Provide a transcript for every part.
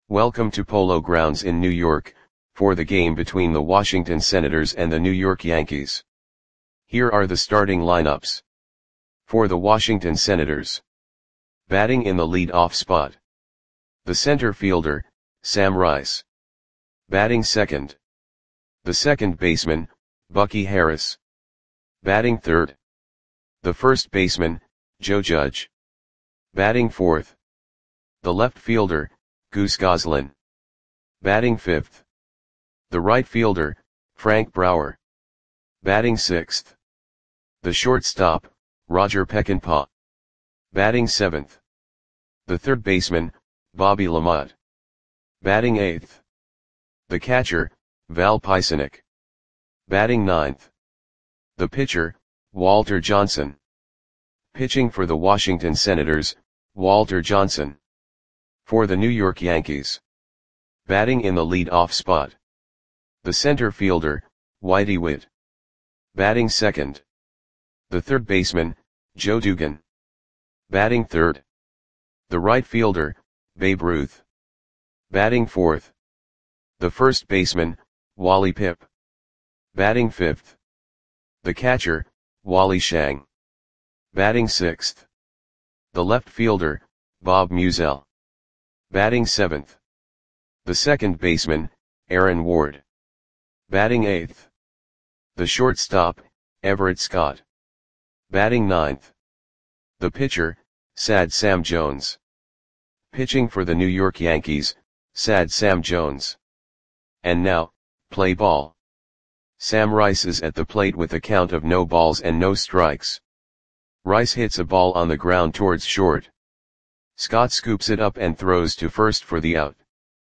Welcome to Polo Grounds in New York, for the game between the Washington Senators and the New York Yankees. Here are the starting lineups. For the Washington Senators. Batting in the lead-off spot. The center fielder, Sam Rice. Batting second. The second baseman, Bucky Harris. Batting third. The first baseman, Joe Judge. Batting fourth. The left fielder, Goose Goslin. Batting fifth. The right fielder, Frank Brower. Batting sixth. The shortstop, Roger Peckinpah. Batting seventh. The third baseman, Bobby LaMotte. Batting eighth. The catcher, Val Paisenick. Batting ninth. The pitcher, Walter Johnson. Pitching for the Washington Senators, Walter Johnson. For the New York Yankees. Batting in the lead-off spot. The center fielder, Whitey Witt. Batting second. The third baseman, Joe Dugan. Batting third. The right fielder, Babe Ruth. Batting fourth. The first baseman, Wally Pipp. Batting fifth. The catcher, Wally Schang. Batting sixth. The left fielder, Bob Musial. Batting seventh. The second baseman, Aaron Ward. Batting eighth. The shortstop, Everett Scott. Batting ninth. The pitcher, Sad Sam Jones. Pitching for the New York Yankees, Sad Sam Jones. And now, play ball. Sam Rice is at the plate with a count of no balls and no strikes. Rice hits a ball on the ground towards short. Scott scoops it up and throws to first for the out.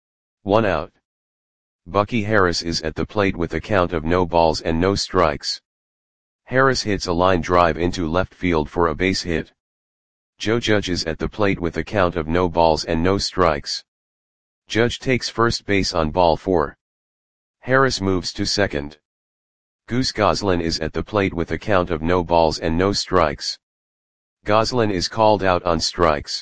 1 out. Bucky Harris is at the plate with a count of no balls and no strikes. Harris hits a line drive into left field for a base hit. Joe Judge is at the plate with a count of no balls and no strikes. Judge takes first base on ball 4. Harris moves to second. Goose Goslin is at the plate with a count of no balls and no strikes. Goslin is called out on strikes.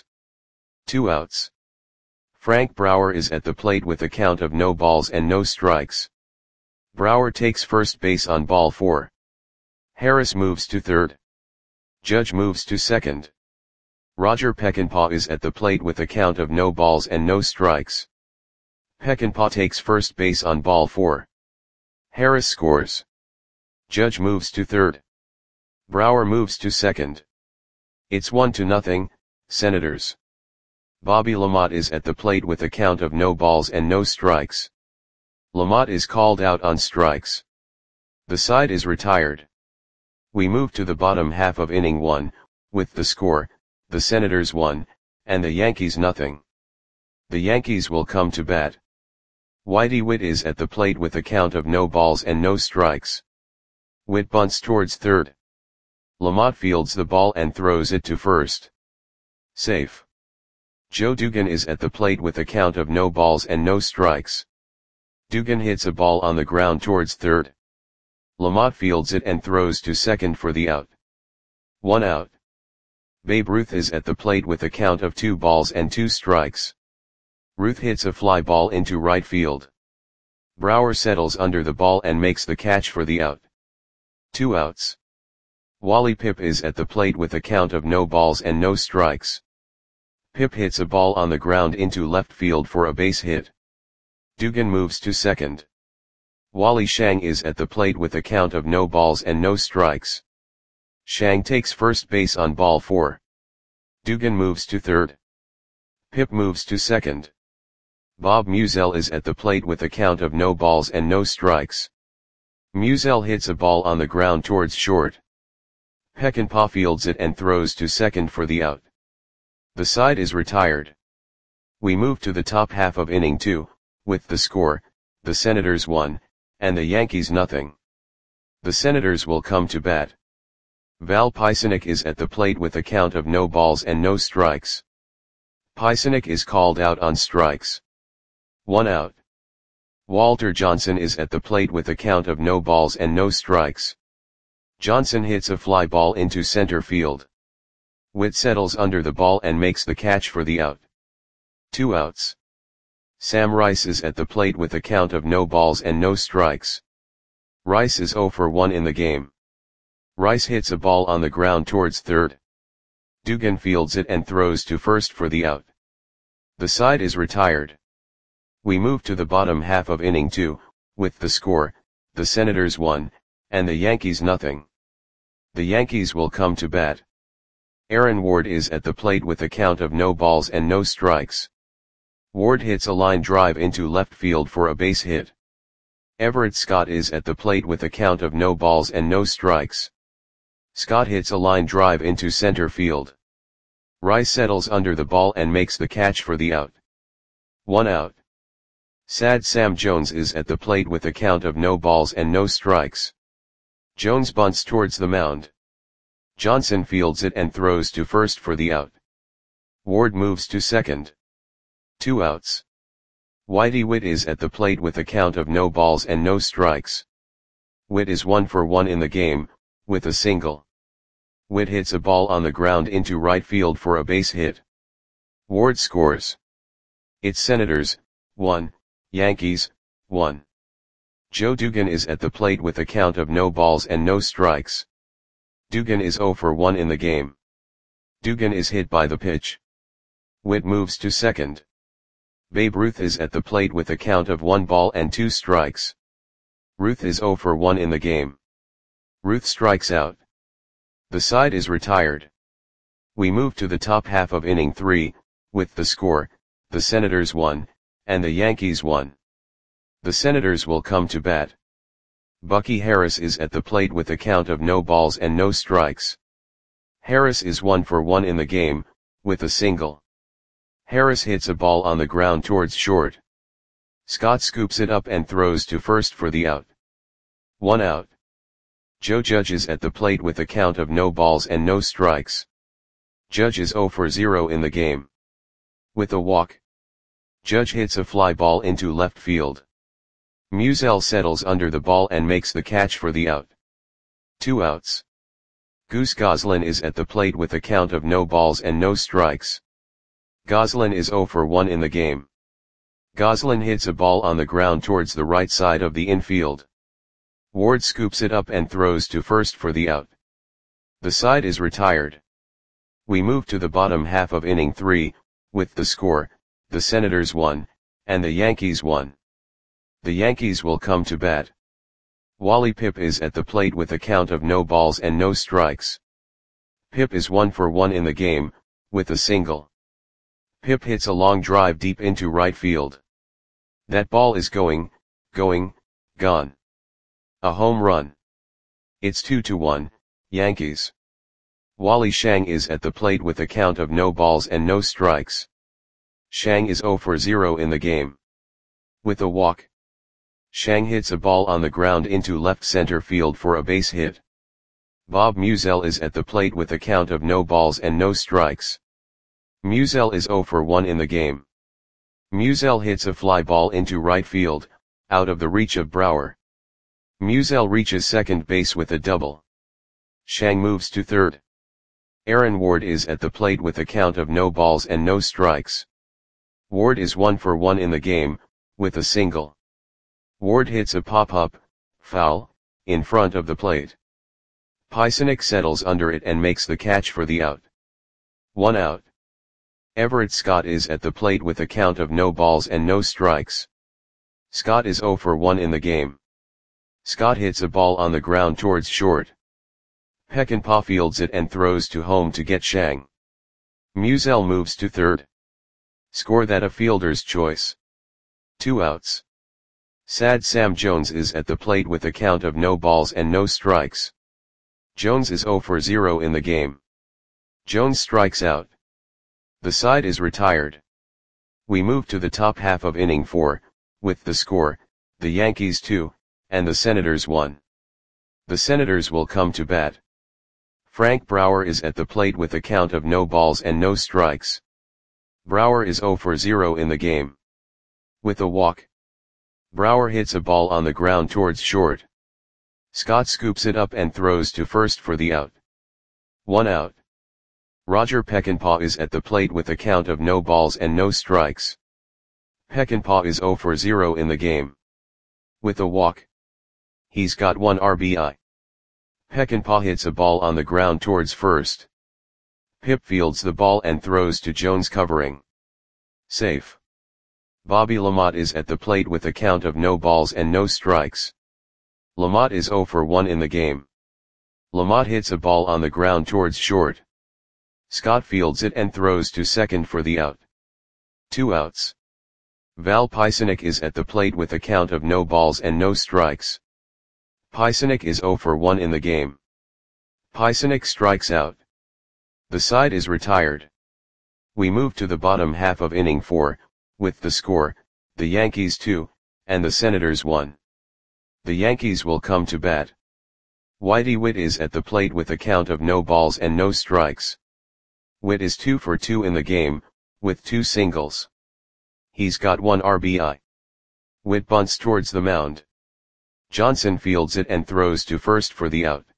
2 outs. Frank Brower is at the plate with a count of no balls and no strikes. Brower takes first base on ball 4. Harris moves to third. Judge moves to second. Roger Peckinpah is at the plate with a count of no balls and no strikes. Peckinpah takes first base on ball 4. Harris scores. Judge moves to third. Brower moves to second. It's 1-0, Senators. Bobby LaMotte is at the plate with a count of no balls and no strikes. LaMotte is called out on strikes. The side is retired. We move to the bottom half of inning 1, with the score, the Senators 1, and the Yankees 0. The Yankees will come to bat. Whitey Witt is at the plate with a count of no balls and no strikes. Witt bunts towards third. LaMotte fields the ball and throws it to first. Safe. Joe Dugan is at the plate with a count of no balls and no strikes. Dugan hits a ball on the ground towards third. LaMotte fields it and throws to second for the out. 1 out. Babe Ruth is at the plate with a count of 2 balls and 2 strikes. Ruth hits a fly ball into right field. Brower settles under the ball and makes the catch for the out. 2 outs. Wally Pipp is at the plate with a count of no balls and no strikes. Pipp hits a ball on the ground into left field for a base hit. Dugan moves to second. Wally Schang is at the plate with a count of no balls and no strikes. Schang takes first base on ball 4. Dugan moves to third. Pipp moves to second. Bob Musial is at the plate with a count of no balls and no strikes. Musial hits a ball on the ground towards short. Peckinpah fields it and throws to second for the out. The side is retired. We move to the top half of inning 2, with the score, the Senators 1, and the Yankees 0. The Senators will come to bat. Val Paisenick is at the plate with a count of no balls and no strikes. Paisenick is called out on strikes. 1 out. Walter Johnson is at the plate with a count of no balls and no strikes. Johnson hits a fly ball into center field. Witt settles under the ball and makes the catch for the out. 2 outs. Sam Rice is at the plate with a count of no balls and no strikes. Rice is 0 for 1 in the game. Rice hits a ball on the ground towards third. Dugan fields it and throws to first for the out. The side is retired. We move to the bottom half of inning 2, with the score, the Senators 1, and the Yankees nothing. The Yankees will come to bat. Aaron Ward is at the plate with a count of no balls and no strikes. Ward hits a line drive into left field for a base hit. Everett Scott is at the plate with a count of no balls and no strikes. Scott hits a line drive into center field. Rice settles under the ball and makes the catch for the out. 1 out. Sad Sam Jones is at the plate with a count of no balls and no strikes. Jones bunts towards the mound. Johnson fields it and throws to first for the out. Ward moves to second. 2 outs. Whitey Witt is at the plate with a count of no balls and no strikes. Witt is 1 for 1 in the game, with a single. Witt hits a ball on the ground into right field for a base hit. Ward scores. It's Senators, 1, Yankees, 1. Joe Dugan is at the plate with a count of no balls and no strikes. Dugan is 0 for 1 in the game. Dugan is hit by the pitch. Witt moves to second. Babe Ruth is at the plate with a count of 1 ball and 2 strikes. Ruth is 0 for 1 in the game. Ruth strikes out. The side is retired. We move to the top half of inning 3, with the score, the Senators 1, and the Yankees 1. The Senators will come to bat. Bucky Harris is at the plate with a count of no balls and no strikes. Harris is 1 for 1 in the game, with a single. Harris hits a ball on the ground towards short. Scott scoops it up and throws to first for the out. 1 out. Joe Judge is at the plate with a count of no balls and no strikes. Judge is 0 for 0 in the game. With a walk. Judge hits a fly ball into left field. Musial settles under the ball and makes the catch for the out. 2 outs. Goose Goslin is at the plate with a count of no balls and no strikes. Goslin is 0 for 1 in the game. Goslin hits a ball on the ground towards the right side of the infield. Ward scoops it up and throws to first for the out. The side is retired. We move to the bottom half of inning 3, with the score, the Senators 1, and the Yankees 1. The Yankees will come to bat. Wally Pipp is at the plate with a count of no balls and no strikes. Pipp is 1 for 1 in the game, with a single. Pipp hits a long drive deep into right field. That ball is going, gone. A home run. It's 2-1, Yankees. Wally Shang is at the plate with a count of no balls and no strikes. Shang is 0 for 0 in the game. With a walk. Shang hits a ball on the ground into left center field for a base hit. Bob Musial is at the plate with a count of no balls and no strikes. Musial is 0 for 1 in the game. Musial hits a fly ball into right field, out of the reach of Brower. Musial reaches second base with a double. Shang moves to third. Aaron Ward is at the plate with a count of no balls and no strikes. Ward is 1 for 1 in the game, with a single. Ward hits a pop-up, foul, in front of the plate. Pysynik settles under it and makes the catch for the out. 1 out. Everett Scott is at the plate with a count of no balls and no strikes. Scott is 0 for 1 in the game. Scott hits a ball on the ground towards short. Peckinpah fields it and throws to home to get Shang. Musial moves to third. Score that a fielder's choice. 2 outs. Sad Sam Jones is at the plate with a count of no balls and no strikes. Jones is 0 for 0 in the game. Jones strikes out. The side is retired. We move to the top half of inning 4, with the score, the Yankees 2, and the Senators 1. The Senators will come to bat. Frank Brower is at the plate with a count of no balls and no strikes. Brower is 0 for 0 in the game. With a walk. Brower hits a ball on the ground towards short. Scott scoops it up and throws to first for the out. 1 out. Roger Peckinpah is at the plate with a count of no balls and no strikes. Peckinpah is 0 for 0 in the game. With a walk. He's got 1 RBI. Peckinpah hits a ball on the ground towards first. Pip fields the ball and throws to Jones covering. Safe. Bobby LaMotte is at the plate with a count of no balls and no strikes. LaMotte is 0 for 1 in the game. LaMotte hits a ball on the ground towards short. Scott fields it and throws to second for the out. 2 outs. Val Pisanic is at the plate with a count of no balls and no strikes. Pisanic is 0 for 1 in the game. Pisanic strikes out. The side is retired. We move to the bottom half of inning 4, with the score, the Yankees 2, and the Senators 1. The Yankees will come to bat. Whitey Witt is at the plate with a count of no balls and no strikes. Witt is 2 for 2 in the game, with 2 singles. He's got 1 RBI. Witt bunts towards the mound. Johnson fields it and throws to first for the out.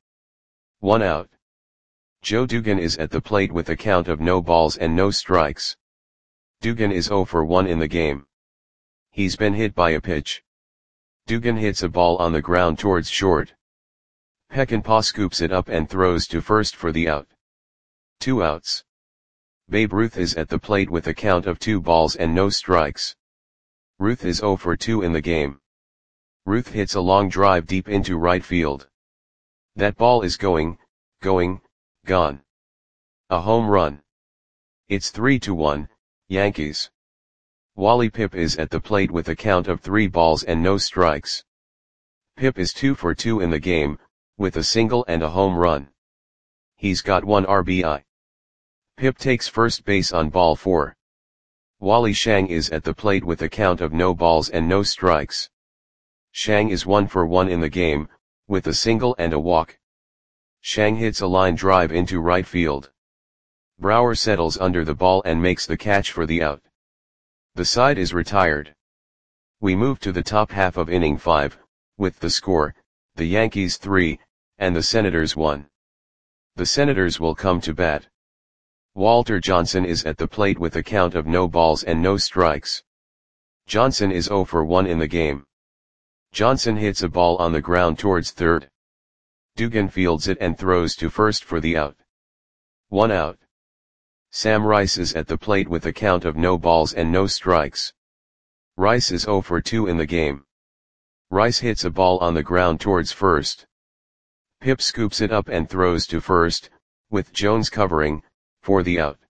1 out. Joe Dugan is at the plate with a count of no balls and no strikes. Dugan is 0 for 1 in the game. He's been hit by a pitch. Dugan hits a ball on the ground towards short. Peckinpah scoops it up and throws to first for the out. 2 outs. Babe Ruth is at the plate with a count of 2 balls and no strikes. Ruth is 0 for 2 in the game. Ruth hits a long drive deep into right field. That ball is going, gone. A home run. It's 3-1, Yankees. Wally Pipp is at the plate with a count of 3 balls and no strikes. Pipp is 2 for 2 in the game, with a single and a home run. He's got 1 RBI. Pipp takes first base on ball 4. Wally Shang is at the plate with a count of no balls and no strikes. Shang is 1 for 1 in the game, with a single and a walk. Shang hits a line drive into right field. Brower settles under the ball and makes the catch for the out. The side is retired. We move to the top half of inning 5, with the score, the Yankees 3, and the Senators 1. The Senators will come to bat. Walter Johnson is at the plate with a count of no balls and no strikes. Johnson is 0 for 1 in the game. Johnson hits a ball on the ground towards third. Dugan fields it and throws to first for the out. 1 out. Sam Rice is at the plate with a count of no balls and no strikes. Rice is 0 for 2 in the game. Rice hits a ball on the ground towards first. Pipp scoops it up and throws to first, with Jones covering, for the out.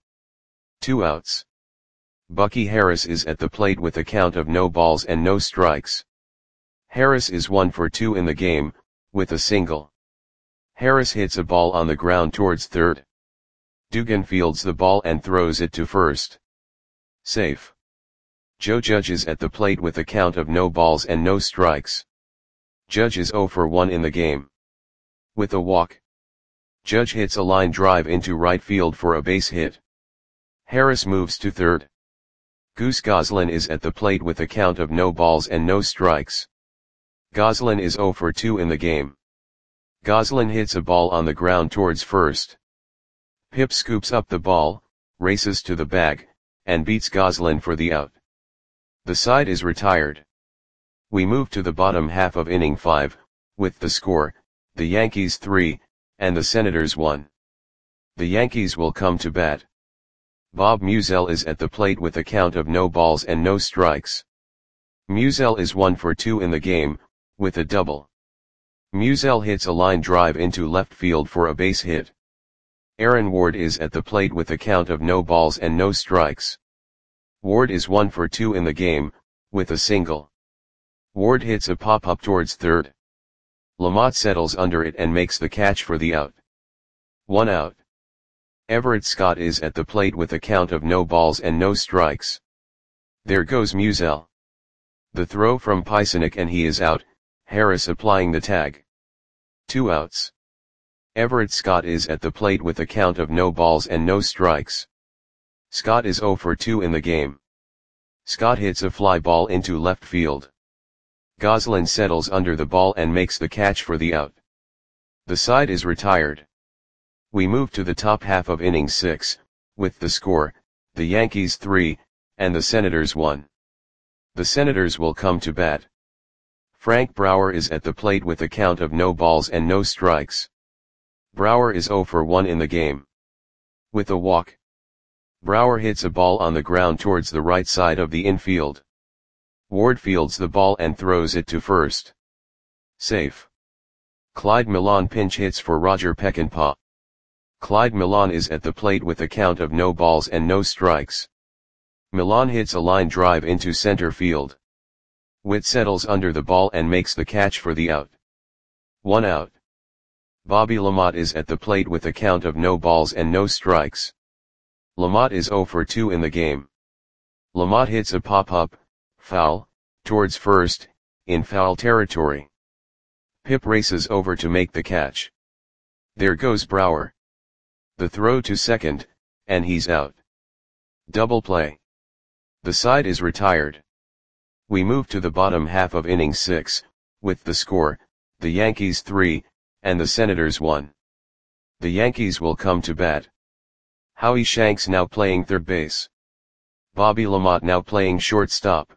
2 outs. Bucky Harris is at the plate with a count of no balls and no strikes. Harris is 1 for 2 in the game, with a single. Harris hits a ball on the ground towards third. Dugan fields the ball and throws it to first. Safe. Joe Judge is at the plate with a count of no balls and no strikes. Judge is 0 for 1 in the game. With a walk. Judge hits a line drive into right field for a base hit. Harris moves to third. Goose Goslin is at the plate with a count of no balls and no strikes. Goslin is 0 for 2 in the game. Goslin hits a ball on the ground towards first. Pipp scoops up the ball, races to the bag, and beats Goslin for the out. The side is retired. We move to the bottom half of inning 5, with the score, the Yankees 3, and the Senators 1. The Yankees will come to bat. Bob Musial is at the plate with a count of no balls and no strikes. Musial is 1 for 2 in the game, with a double. Musial hits a line drive into left field for a base hit. Aaron Ward is at the plate with a count of no balls and no strikes. Ward is 1 for 2 in the game, with a single. Ward hits a pop-up towards third. LaMotte settles under it and makes the catch for the out. 1 out. Everett Scott is at the plate with a count of no balls and no strikes. There goes Musial. The throw from Pisanic and he is out, Harris applying the tag. 2 outs. Everett Scott is at the plate with a count of no balls and no strikes. Scott is 0 for 2 in the game. Scott hits a fly ball into left field. Goslin settles under the ball and makes the catch for the out. The side is retired. We move to the top half of inning 6, with the score, the Yankees 3, and the Senators 1. The Senators will come to bat. Frank Brower is at the plate with a count of no balls and no strikes. Brower is 0 for 1 in the game. With a walk, Brower hits a ball on the ground towards the right side of the infield. Ward fields the ball and throws it to first. Safe. Clyde Milan pinch hits for Roger Peckinpah. Clyde Milan is at the plate with a count of no balls and no strikes. Milan hits a line drive into center field. Witt settles under the ball and makes the catch for the out. 1 out. Bobby LaMotte is at the plate with a count of no balls and no strikes. LaMotte is 0 for 2 in the game. LaMotte hits a pop-up, foul, towards first, in foul territory. Pip races over to make the catch. There goes Brower. The throw to second, and he's out. Double play. The side is retired. We move to the bottom half of inning 6, with the score, the Yankees 3, and the Senators 1. The Yankees will come to bat. Howie Shanks now playing third base. Bobby LaMotte now playing shortstop.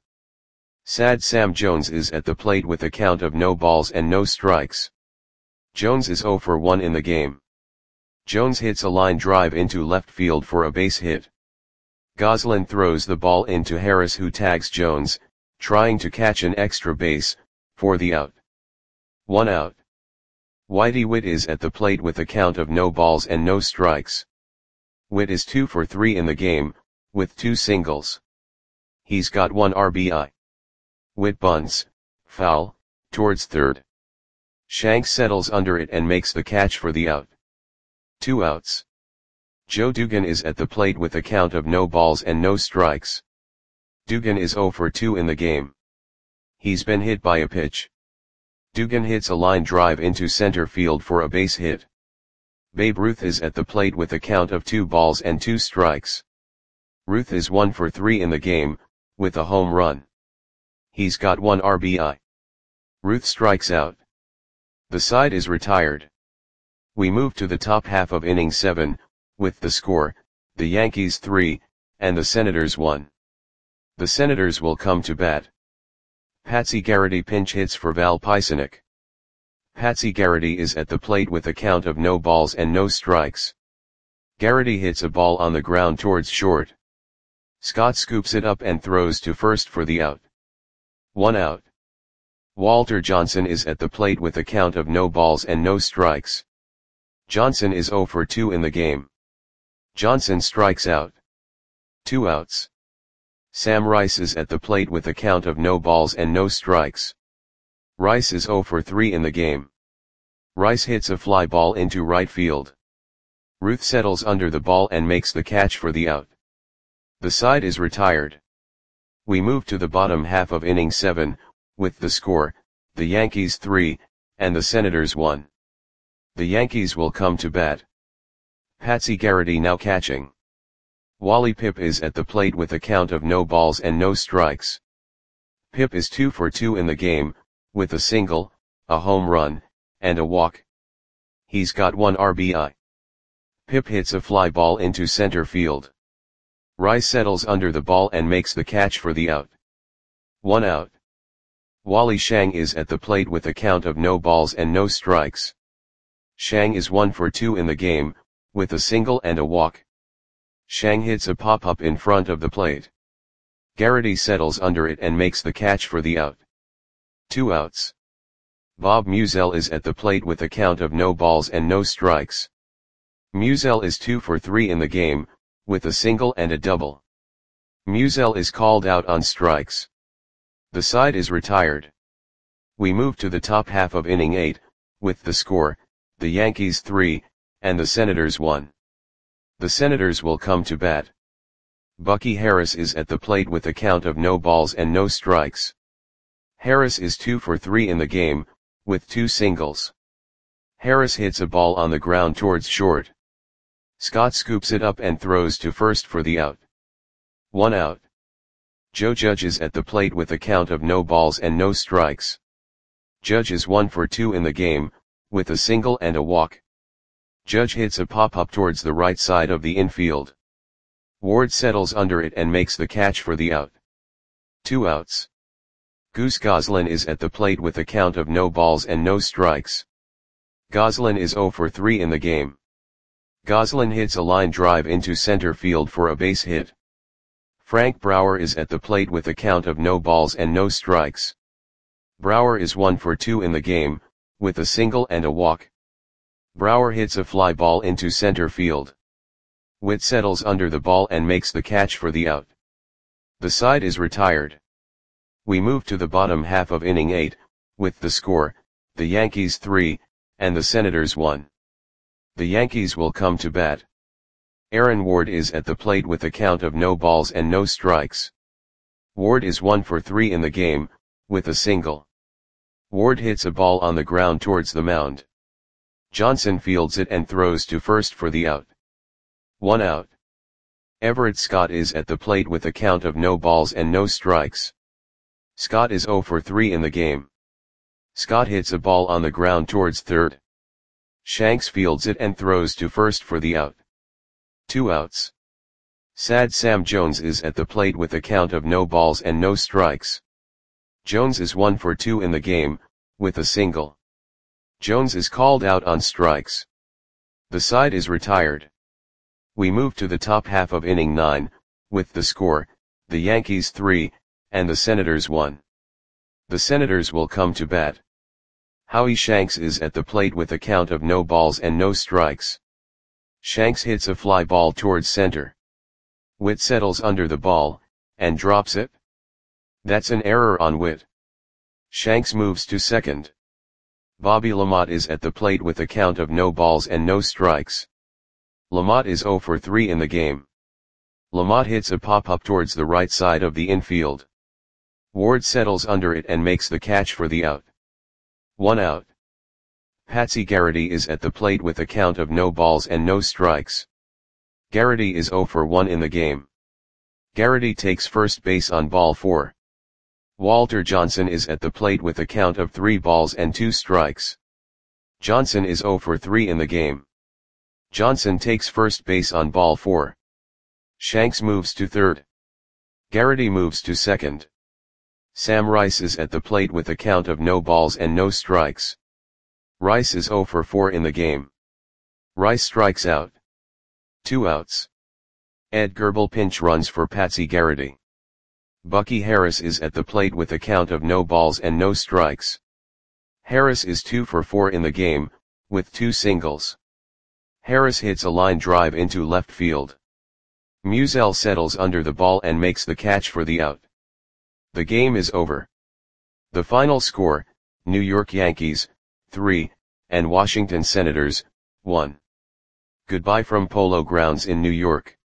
Sad Sam Jones is at the plate with a count of no balls and no strikes. Jones is 0 for 1 in the game. Jones hits a line drive into left field for a base hit. Goslin throws the ball into Harris, who tags Jones, trying to catch an extra base, for the out. 1 out. Whitey Witt is at the plate with a count of no balls and no strikes. Witt is 2 for 3 in the game, with 2 singles. He's got 1 RBI. Witt bunts, foul, towards third. Shanks settles under it and makes the catch for the out. 2 outs. Joe Dugan is at the plate with a count of no balls and no strikes. Dugan is 0 for 2 in the game. He's been hit by a pitch. Dugan hits a line drive into center field for a base hit. Babe Ruth is at the plate with a count of 2 balls and 2 strikes. Ruth is 1 for 3 in the game, with a home run. He's got 1 RBI. Ruth strikes out. The side is retired. We move to the top half of inning 7, with the score, the Yankees 3, and the Senators 1. The Senators will come to bat. Patsy Garrity pinch hits for Val Pisanic. Patsy Garrity is at the plate with a count of no balls and no strikes. Garrity hits a ball on the ground towards short. Scott scoops it up and throws to first for the out. 1 out. Walter Johnson is at the plate with a count of no balls and no strikes. Johnson is 0 for 2 in the game. Johnson strikes out. 2 outs. Sam Rice is at the plate with a count of no balls and no strikes. Rice is 0 for 3 in the game. Rice hits a fly ball into right field. Ruth settles under the ball and makes the catch for the out. The side is retired. We move to the bottom half of inning 7, with the score, the Yankees 3, and the Senators 1. The Yankees will come to bat. Patsy Garrity now catching. Wally Pipp is at the plate with a count of no balls and no strikes. Pipp is 2 for 2 in the game, with a single, a home run, and a walk. He's got 1 RBI. Pipp hits a fly ball into center field. Rice settles under the ball and makes the catch for the out. 1 out. Wally Shang is at the plate with a count of no balls and no strikes. Shang is 1 for 2 in the game, with a single and a walk. Shang hits a pop-up in front of the plate. Garrity settles under it and makes the catch for the out. 2 outs. Bob Musial is at the plate with a count of no balls and no strikes. Musial is 2 for 3 in the game, with a single and a double. Musial is called out on strikes. The side is retired. We move to the top half of inning 8, with the score, the Yankees 3, and the Senators 1. The Senators will come to bat. Bucky Harris is at the plate with a count of no balls and no strikes. Harris is 2 for 3 in the game, with 2 singles. Harris hits a ball on the ground towards short. Scott scoops it up and throws to first for the out. 1 out. Joe Judge is at the plate with a count of no balls and no strikes. Judge is 1 for 2 in the game, with a single and a walk. Judge hits a pop-up towards the right side of the infield. Ward settles under it and makes the catch for the out. 2 outs. Goose Goslin is at the plate with a count of no balls and no strikes. Goslin is 0 for 3 in the game. Goslin hits a line drive into center field for a base hit. Frank Brower is at the plate with a count of no balls and no strikes. Brower is 1 for 2 in the game, with a single and a walk. Brower hits a fly ball into center field. Witt settles under the ball and makes the catch for the out. The side is retired. We move to the bottom half of inning 8, with the score, the Yankees 3, and the Senators 1. The Yankees will come to bat. Aaron Ward is at the plate with a count of no balls and no strikes. Ward is 1 for 3 in the game, with a single. Ward hits a ball on the ground towards the mound. Johnson fields it and throws to first for the out. 1 out. Everett Scott is at the plate with a count of no balls and no strikes. Scott is 0 for 3 in the game. Scott hits a ball on the ground towards third. Shanks fields it and throws to first for the out. 2 outs. Sad Sam Jones is at the plate with a count of no balls and no strikes. Jones is 1 for 2 in the game, with a single. Jones is called out on strikes. The side is retired. We move to the top half of inning 9, with the score, the Yankees 3, and the Senators 1. The Senators will come to bat. Howie Shanks is at the plate with a count of no balls and no strikes. Shanks hits a fly ball towards center. Witt settles under the ball, and drops it. That's an error on Witt. Shanks moves to second. Bobby LaMotte is at the plate with a count of no balls and no strikes. LaMotte is 0 for 3 in the game. LaMotte hits a pop-up towards the right side of the infield. Ward settles under it and makes the catch for the out. 1 out. Patsy Garrity is at the plate with a count of no balls and no strikes. Garrity is 0 for 1 in the game. Garrity takes first base on ball 4. Walter Johnson is at the plate with a count of 3 balls and 2 strikes. Johnson is 0 for 3 in the game. Johnson takes first base on ball 4. Shanks moves to third. Garrity moves to second. Sam Rice is at the plate with a count of no balls and no strikes. Rice is 0 for 4 in the game. Rice strikes out. 2 outs. Ed Gerbel pinch runs for Patsy Garrity. Bucky Harris is at the plate with a count of no balls and no strikes. Harris is 2 for 4 in the game, with 2 singles. Harris hits a line drive into left field. Musial settles under the ball and makes the catch for the out. The game is over. The final score, New York Yankees, 3, and Washington Senators, 1. Goodbye from Polo Grounds in New York.